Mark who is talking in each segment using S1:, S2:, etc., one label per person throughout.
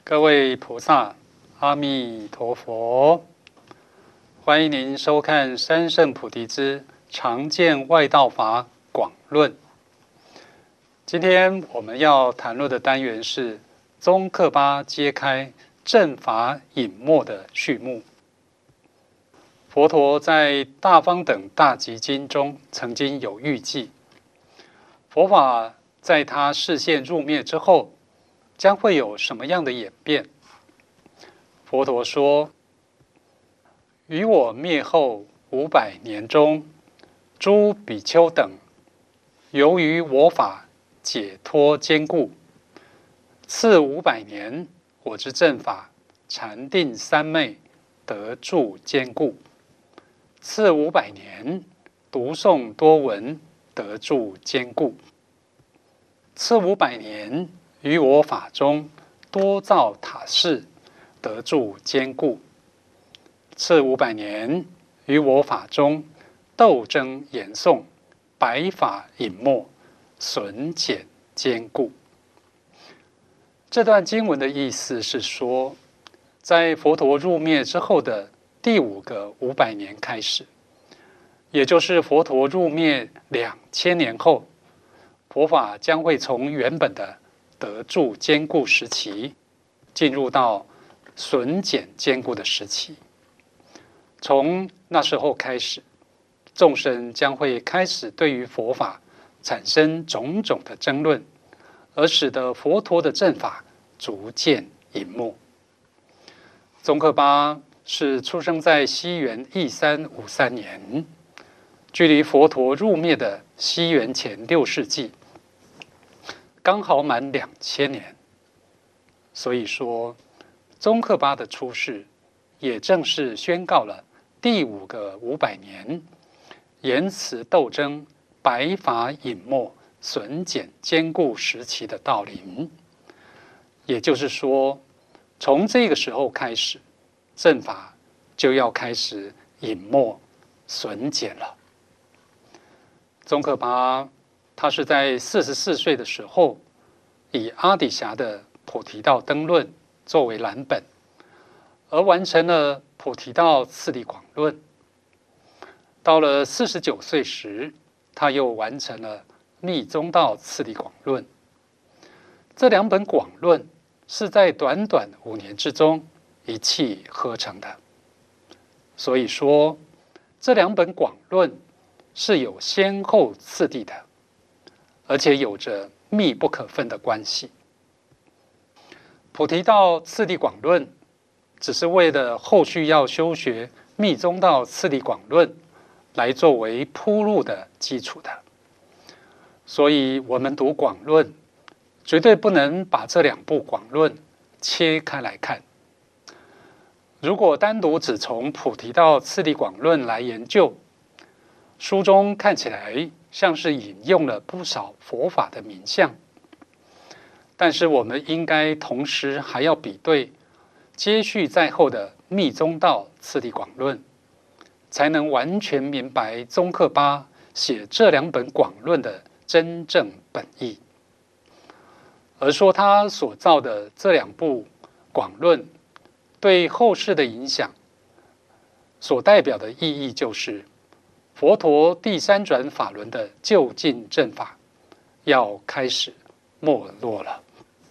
S1: 各位菩萨，阿弥陀佛！欢迎您收看《三圣菩提之常见外道法广论》。今天我们要谈论的单元是宗喀巴揭开正法隐没的序幕。佛陀在《大方等大集经》中曾经有预记，佛法在他示现入灭之后，将会有什么样的演变？佛陀说：“于我灭后500年中，诸比丘等，由于我法解脱坚固，次500年，我之正法禅定三昧得住坚固；次500年，读诵多闻得住坚固；次500年，于我法中多造塔寺，得住坚固；次500年，于我法中斗争言诵，白法隐没，损减坚固。”这段经文的意思是说，在佛陀入灭之后的第5个500年开始，也就是佛陀入灭2000年后，佛法将会从原本的得住坚固时期，进入到损减坚固的时期。从那时候开始，众生将会开始对于佛法产生种种的争论，而使得佛陀的正法逐渐隐没。宗喀巴是出生在西元1353年，距离佛陀入灭的西元前6世纪，刚好满2000年。所以说，宗喀巴的出世，也正是宣告了第5个500年言辞斗争、白法隐没、损减坚固时期的到临。也就是说，从这个时候开始，正法就要开始隐没、损减了。宗喀巴他是在44岁的时候，以阿底峡的《菩提道灯论》作为蓝本，而完成了《菩提道次第广论》。到了49岁时，他又完成了《密宗道次第广论》。这2本广论是在短短5年之中一气呵成的。所以说，这2本广论是有先后次第的，而且有着密不可分的关系。菩提道次第广论只是为了后续要修学密宗道次第广论来作为铺路的基础的。所以我们读广论，绝对不能把这2部广论切开来看。如果单独只从菩提道次第广论来研究，书中看起来像是引用了不少佛法的名相，但是我们应该同时还要比对接续在后的密宗道次第广论，才能完全明白宗喀巴写这2本广论的真正本意。而说他所造的这2部广论对后世的影响，所代表的意义就是佛陀第3转法轮的究竟正法要开始没落了。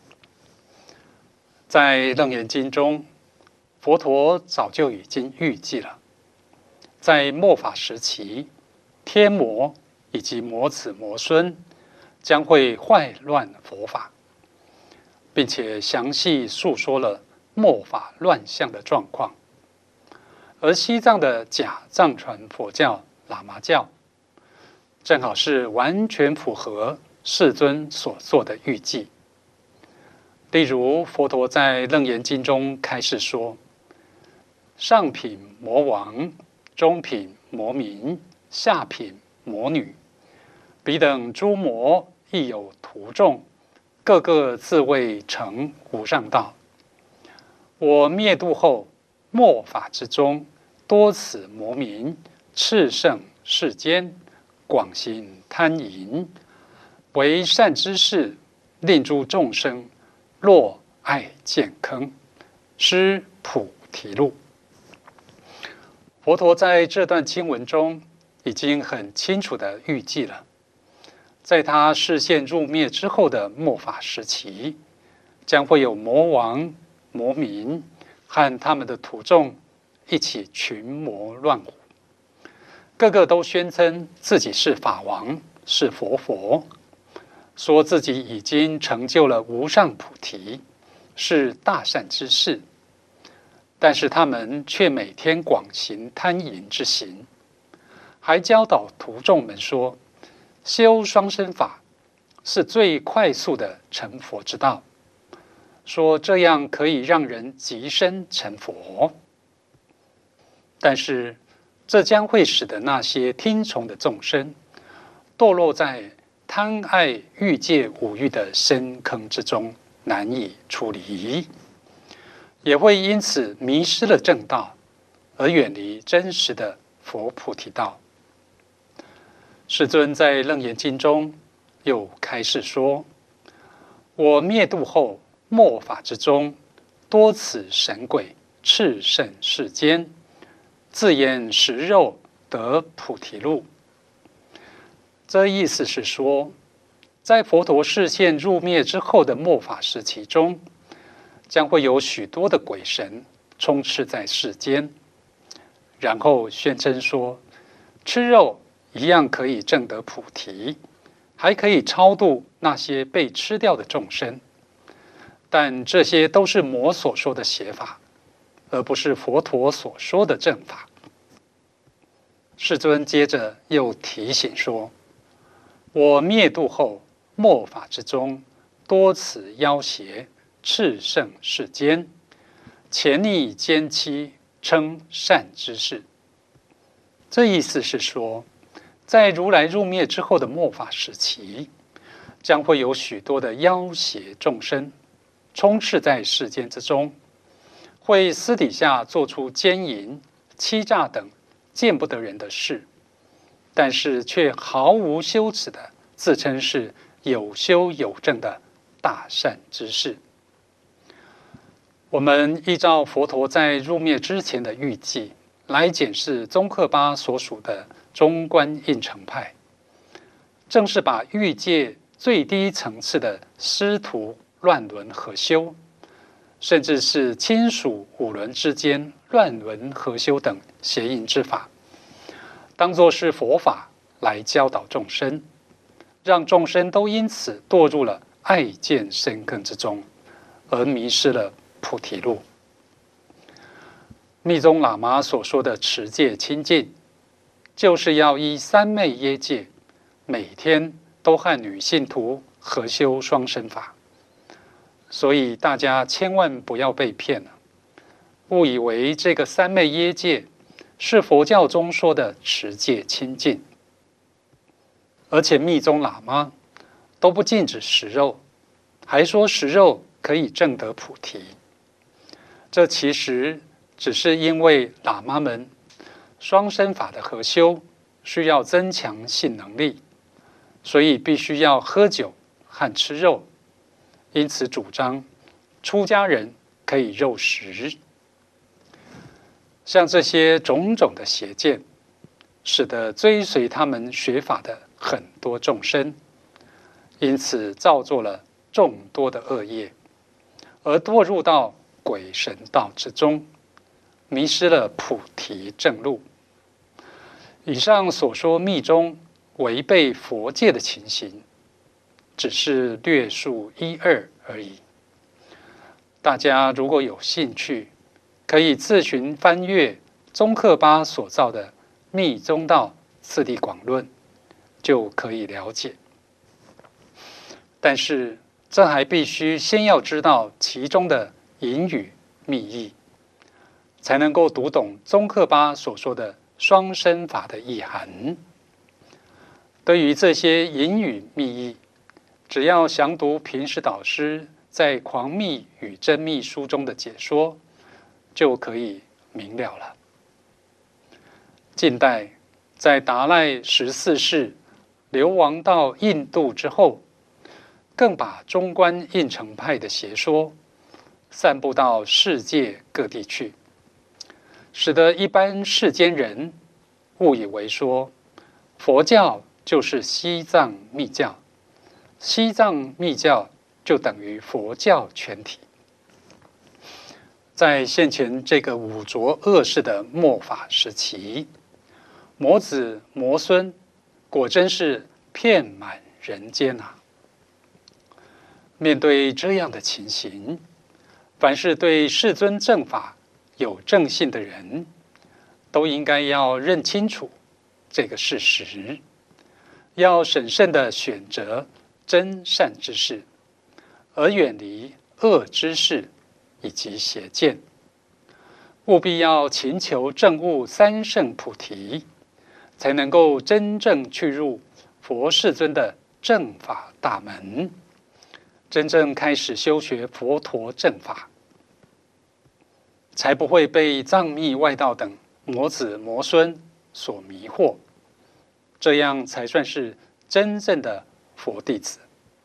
S1: 在《楞严经》中，佛陀早就已经预计了，在末法时期，天魔以及魔子魔孙将会坏乱佛法，并且详细述说了末法乱象的状况。而西藏的假藏传佛教喇嘛教，正好是完全符合世尊所做的预计。例如，佛陀在《楞严经》中开示说：上品魔王，中品魔民，下品魔女，彼等诸魔亦有徒众，个个自谓成无上道。我灭度后，末法之中，多此魔民，炽盛世间，广行贪淫，为善之事，令诸众生落爱见坑，失菩提路。佛陀在这段经文中已经很清楚地预计了，在他视线入灭之后的末法时期，将会有魔王、魔民和他们的徒众一起群魔乱舞，个个都宣称自己是法王，是佛，说自己已经成就了无上菩提，是大善之士。但是他们却每天广行贪淫之行，还教导徒众们说，修双生法是最快速的成佛之道，说这样可以让人即身成佛。但是这将会使得那些听从的众生堕落在贪爱欲界五欲的深坑之中，难以出离，也会因此迷失了正道，而远离真实的佛菩提道。世尊在楞严经中又开示说，我灭度后末法之中，多此神鬼炽盛世间，自言食肉得菩提路。这意思是说，在佛陀视线入灭之后的末法时期中，将会有许多的鬼神充斥在世间，然后宣称说，吃肉一样可以证得菩提，还可以超度那些被吃掉的众生。但这些都是魔所说的邪法，而不是佛陀所说的正法。世尊接着又提醒说，我灭度后末法之中，多此妖邪炽盛世间，潜匿奸欺，称善之事。这意思是说，在如来入灭之后的末法时期，将会有许多的妖邪众生充斥在世间之中，会私底下做出奸淫、欺诈等见不得人的事，但是却毫无羞耻的自称是有修有证的大善之士。我们依照佛陀在入灭之前的预计来检视宗喀巴所属的中观应成派，正是把欲界最低层次的师徒乱伦合修，甚至是亲属五伦之间乱伦合修等邪淫之法，当作是佛法来教导众生，让众生都因此堕入了爱见深坑之中，而迷失了菩提路。密宗喇嘛所说的持戒清净，就是要依三昧耶戒，每天都和女信徒合修双生法。所以大家千万不要被骗了，误以为这个三昧耶戒是佛教中说的持戒清净。而且密宗喇嘛都不禁止食肉，还说食肉可以证得菩提。这其实只是因为喇嘛们双生法的合修需要增强性能力，所以必须要喝酒和吃肉，因此主张出家人可以肉食。像这些种种的邪见，使得追随他们学法的很多众生，因此造作了众多的恶业，而堕入到鬼神道之中，迷失了菩提正路。以上所说密宗违背佛戒的情形，只是略述一二而已。大家如果有兴趣，可以自行翻阅宗喀巴所造的《密宗道次第广论》，就可以了解。但是这还必须先要知道其中的隐语密意，才能够读懂宗喀巴所说的双生法的意涵。对于这些隐语密意，只要详读平时导师在《狂密与真密》书中的解说，就可以明了了。近代在达赖14世流亡到印度之后，更把中观应成派的邪说散布到世界各地去，使得一般世间人误以为说佛教就是西藏密教，西藏密教就等于佛教全体。在现前这个五浊恶世的末法时期，魔子魔孙果真是遍满人间啊！面对这样的情形，凡是对世尊正法有正信的人，都应该要认清楚这个事实，要审慎地选择真善之事，而远离恶之事以及邪见，务必要勤求证悟三圣菩提，才能够真正去入佛世尊的正法大门，真正开始修学佛陀正法，才不会被藏密外道等魔子魔孙所迷惑，这样才算是真正的佛弟子。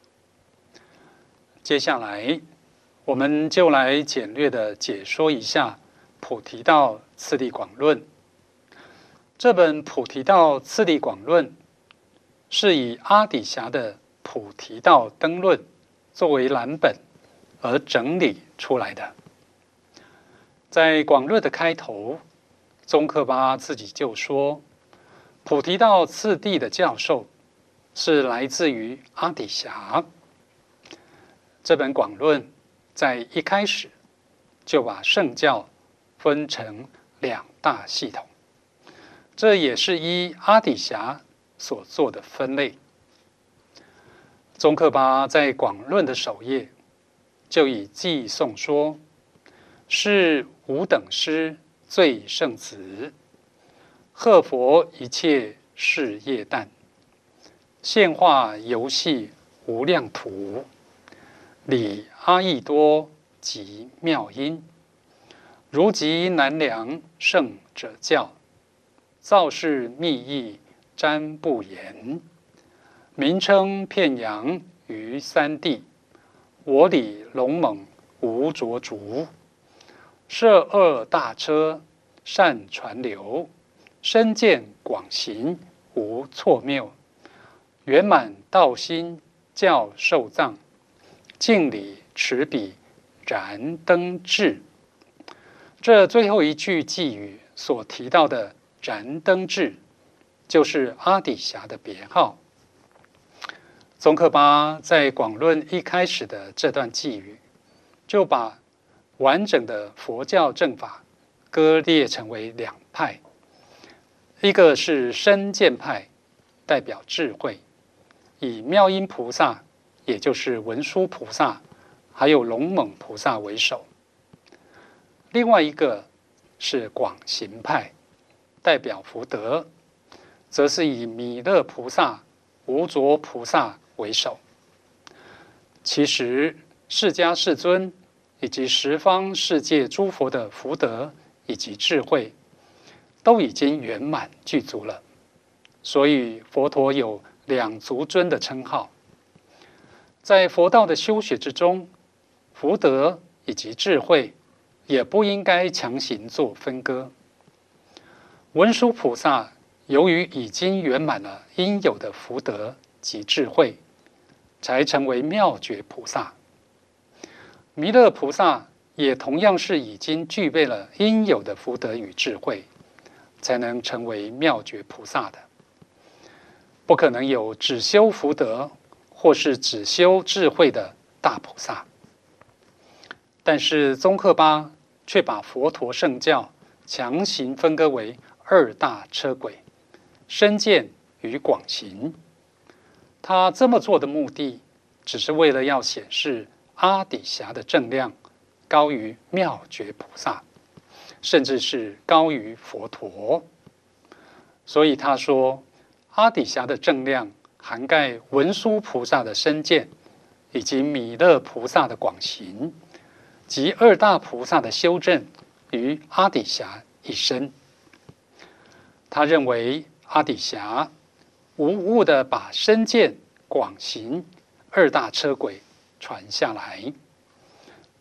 S1: 接下来，我们就来简略的解说一下《菩提道次第广论》。这本《菩提道次第广论》是以阿底峡的《菩提道灯论》作为蓝本而整理出来的。在广论的开头，宗喀巴自己就说，菩提道次第的教授是来自于阿底峡。这本广论在一开始就把圣教分成两大系统，这也是依阿底峡所做的分类。宗喀巴在广论的首页就以偈颂说，是无等师最圣子，贺佛一切事业旦，现化游戏无量图，理阿逸多及妙音，如极难量圣者教，造是密意瞻不言，名称遍扬于三地，我理龙猛无着逐，摄二大车善传流，身见广行无错谬，圆满道心教授藏，敬礼持笔燃灯智。这最后一句偈语所提到的燃灯智，就是阿底峡的别号。宗喀巴在广论一开始的这段偈语，就把完整的佛教正法割裂成为两派，一个是身见派，代表智慧，以妙音菩萨，也就是文殊菩萨，还有龙猛菩萨为首；另外一个是广行派，代表福德，则是以弥勒菩萨、无着菩萨为首。其实，释迦世尊以及十方世界诸佛的福德以及智慧，都已经圆满具足了，所以佛陀有两足尊的称号。在佛道的修学之中，福德以及智慧也不应该强行做分割。文殊菩萨由于已经圆满了应有的福德及智慧，才成为妙觉菩萨。弥勒菩萨也同样是已经具备了应有的福德与智慧，才能成为妙觉菩萨的。不可能有只修福德或是只修智慧的大菩萨。但是宗喀巴却把佛陀圣教强行分割为二大车轨，身见与广行。他这么做的目的，只是为了要显示阿底峡的正量高于妙觉菩萨，甚至是高于佛陀。所以他说，阿底峡的正量涵盖文殊菩萨的身见，以及弥勒菩萨的广行，及二大菩萨的修正于阿底峡一身。他认为阿底峡无误地把身见、广行二大车轨传下来，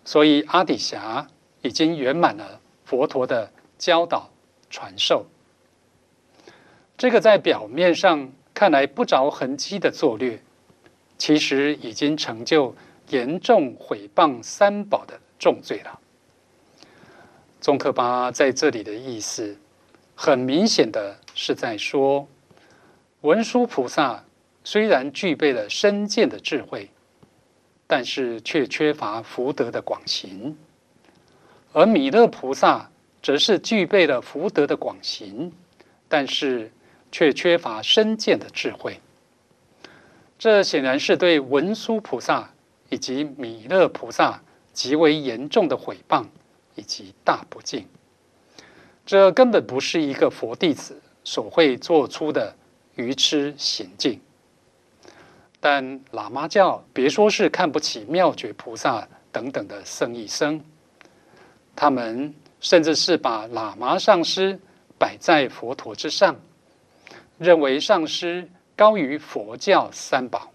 S1: 所以阿底峡已经圆满了佛陀的教导传授。这个在表面上看来不着痕迹的作略，其实已经成就严重毁谤三宝的重罪了。宗喀巴在这里的意思，很明显的是在说，文殊菩萨虽然具备了深见的智慧，但是却缺乏福德的广行；而弥勒菩萨则是具备了福德的广行，但是却缺乏深见的智慧。这显然是对文殊菩萨以及弥勒菩萨极为严重的毁谤以及大不敬。这根本不是一个佛弟子所会做出的愚痴行径。但喇嘛教别说是看不起妙觉菩萨等等的僧义僧，他们甚至是把喇嘛上师摆在佛陀之上，认为上师高于佛教三宝。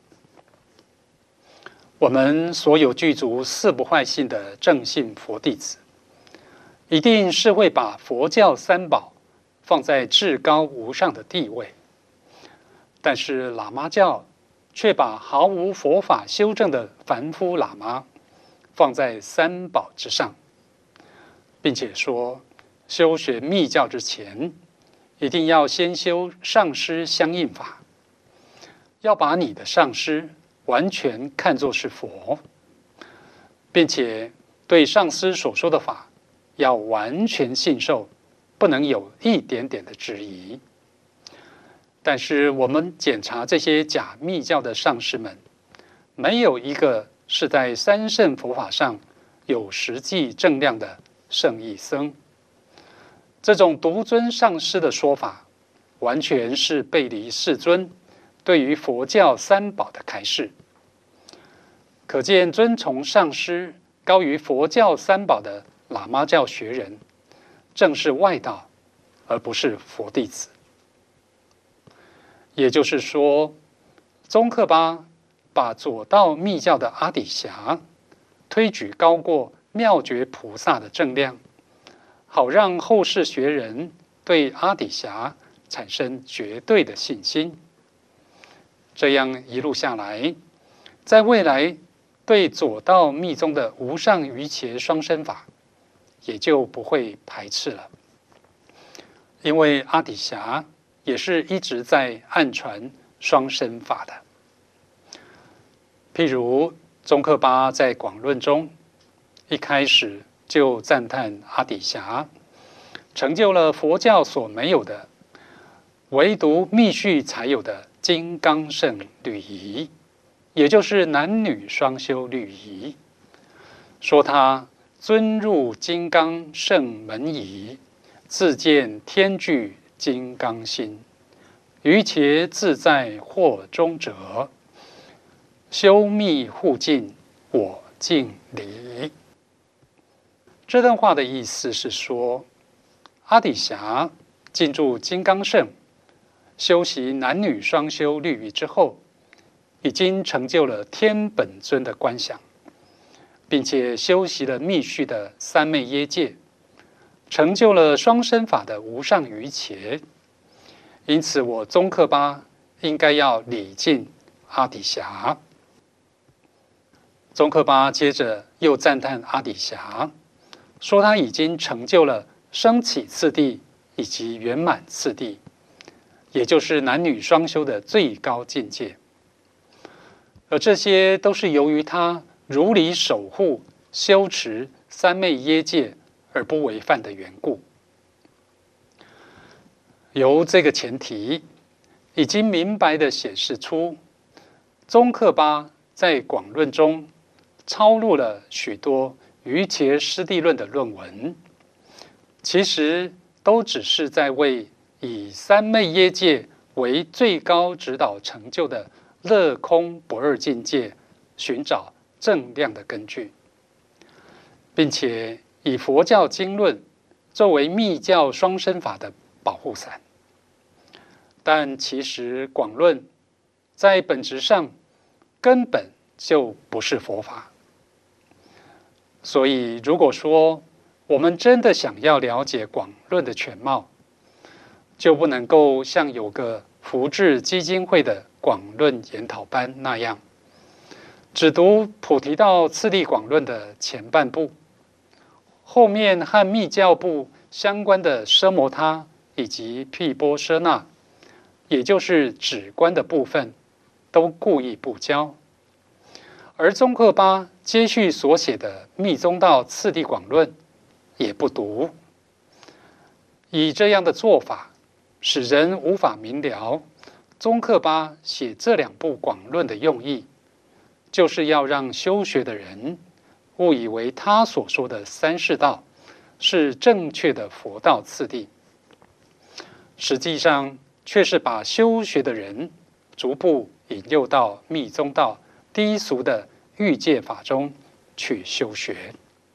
S1: 我们所有具足四不坏性的正信佛弟子，一定是会把佛教三宝放在至高无上的地位，但是喇嘛教却把毫无佛法修正的凡夫喇嘛放在三宝之上，并且说，修学密教之前，一定要先修上师相应法，要把你的上师完全看作是佛，并且对上师所说的法要完全信受，不能有一点点的质疑。但是我们检查这些假密教的上师们，没有一个是在三圣佛法上有实际正量的圣义僧。这种独尊上师的说法，完全是背离世尊对于佛教三宝的开示。可见尊崇上师高于佛教三宝的喇嘛教学人，正是外道，而不是佛弟子。也就是说，宗喀巴把左道密教的阿底峡推举高过妙觉菩萨的正量，好让后世学人对阿底峡产生绝对的信心。这样一路下来，在未来对左道密宗的无上瑜伽双生法也就不会排斥了，因为阿底峡也是一直在暗传双生法的。譬如宗喀巴在广论中一开始就赞叹阿底峡成就了佛教所没有的，唯独密续才有的金刚乘律仪，也就是男女双修律仪，说他尊入金刚乘门仪，自见天具金刚心，于且自在惑中者，修密护净我净离。这段话的意思是说，阿底峡进入金刚乘，修习男女双修律仪之后，已经成就了天本尊的观想，并且修习了密续的三昧耶戒，成就了双生法的无上瑜伽。因此我宗喀巴应该要礼敬阿底峡。宗喀巴接着又赞叹阿底峡，说他已经成就了升起次第以及圆满次第，也就是男女双修的最高境界。而这些都是由于他如理守护修持三昧耶戒而不违犯的缘故。由这个前提，已经明白地显示出，宗喀巴在广论中抄录了许多瑜伽师地论的论文，其实都只是在为以三昧耶戒为最高指导成就的乐空不二境界寻找正量的根据，并且以佛教经论作为密教双生法的保护伞。但其实广论在本质上根本就不是佛法， 所以，如果说我们真的想要了解广论的全貌，就不能够像有个福智基金会的广论研讨班那样，只读菩提道次第广论的前半部，后面和密教部相关的奢摩他以及毗波舍那，也就是止观的部分，都故意不教。而宗喀巴接续所写的密宗道次第广论也不读。以这样的做法，使人无法明了宗喀巴写这两部广论的用意，就是要让修学的人误以为他所说的三世道是正确的佛道次第，实际上却是把修学的人逐步引诱到密宗道低俗的欲界法中去修学。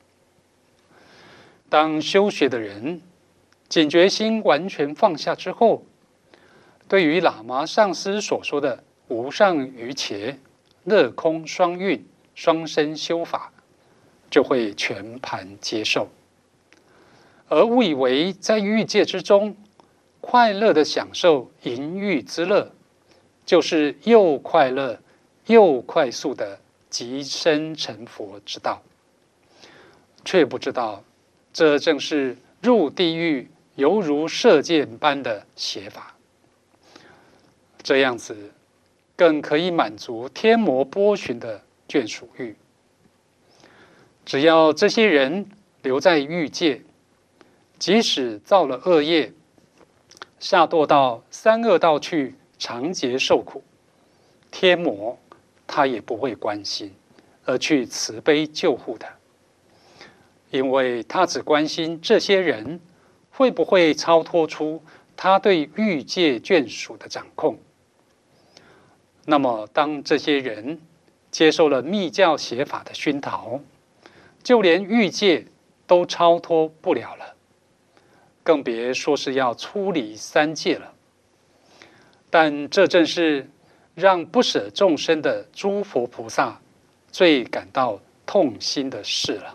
S1: 当修学的人警觉心完全放下之后，对于喇嘛上师所说的无上瑜伽、乐空双运、双身修法，就会全盘接受，而误以为在欲界之中快乐的享受淫欲之乐，就是又快乐又快速的即身成佛之道，却不知道这正是入地狱犹如射箭般的写法。这样子更可以满足天魔波旬的眷属欲。只要这些人留在欲界，即使造了恶业，下堕到三恶道去长劫受苦，天魔他也不会关心，而去慈悲救护的，因为他只关心这些人会不会超脱出他对欲界眷属的掌控。那么，当这些人接受了密教邪法的熏陶，就连欲界都超脱不了了，更别说是要出离三界了。但这正是让不舍众生的诸佛菩萨最感到痛心的事了。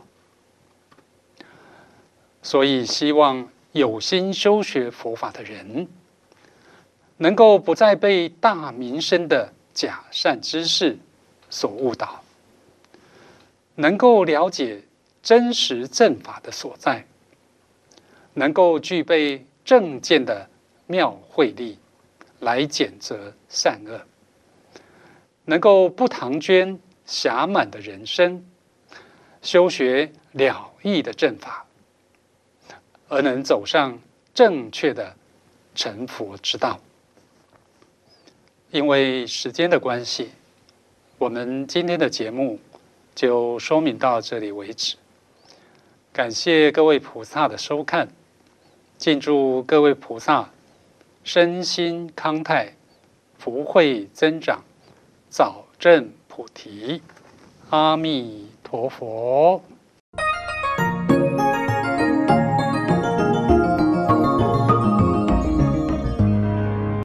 S1: 所以，希望有心修学佛法的人，能够不再被大名声的假善知识所误导，能够了解真实正法的所在，能够具备正见的妙慧力来检责善恶，能够不唐捐暇满的人生，修学了义的正法，而能走上正确的成佛之道。因为时间的关系，我们今天的节目就说明到这里为止。感谢各位菩萨的收看，敬祝各位菩萨身心康泰，福慧增长，早证菩提。阿弥陀佛。